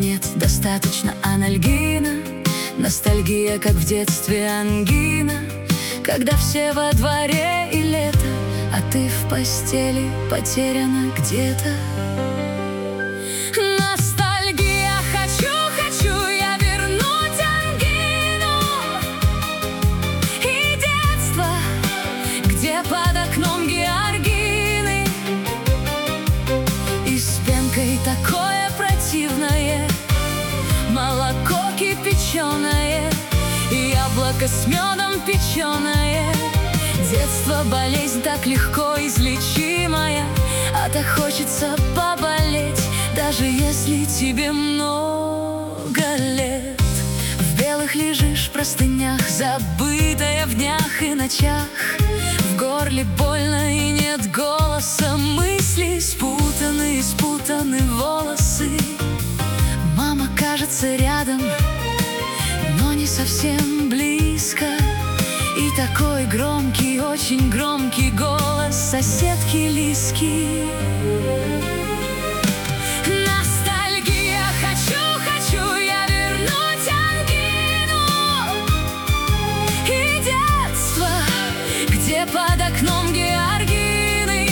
нет, достаточно анальгина. Ностальгия, как в детстве ангина, когда все во дворе и лето, а ты в постели потеряна где-то. Ностальгия, хочу я вернуть ангину и детство, где под окном георгины, и с пенкой такое противное, молоко кипяченое и яблоко с медом печеное. Детство, болезнь так легко излечимая, а так хочется поболеть, даже если тебе много лет. В белых лежишь простынях, забытая в днях и ночах. В горле больно и нет голоса, мысли спутаны, спутаны волосы. Мама кажется рядом, но не совсем близко. И такой громкий, очень громкий голос соседки Лиски. Ностальгия, хочу я вернуть ангину и детство, где под окном георгины,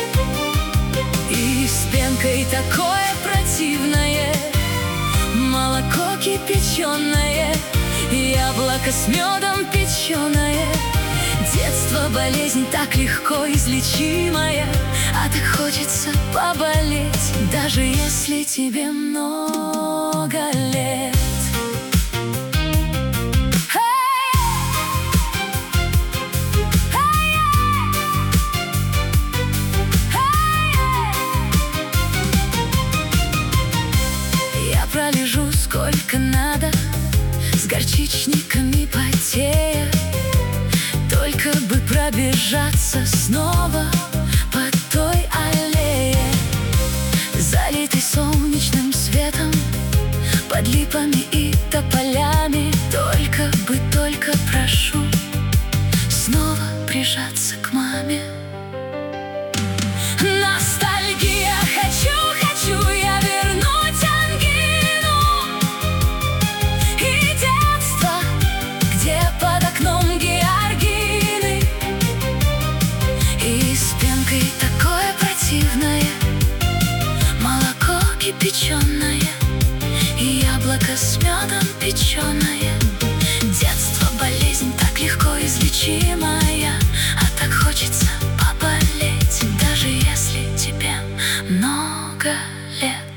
и с пенкой такое противное, молоко кипяченое и яблоко с медом печеное. Детство, болезнь так легко излечимая, а так хочется поболеть, даже если тебе много лет. Я пролежу сколько надо, с горчичниками потея, только бы пробежаться снова по той аллее, залитой солнечным светом, под липами и тополями. Только прошу снова прижаться к маме. Ностальгия, хочу я вернуть ангину и детство, где под окном георгины, и с пенкой такое противное, молоко кипяченое и яблоко с медом печеное. Детство, болезнь так легко излечимая, а так хочется поболеть, даже если тебе много лет.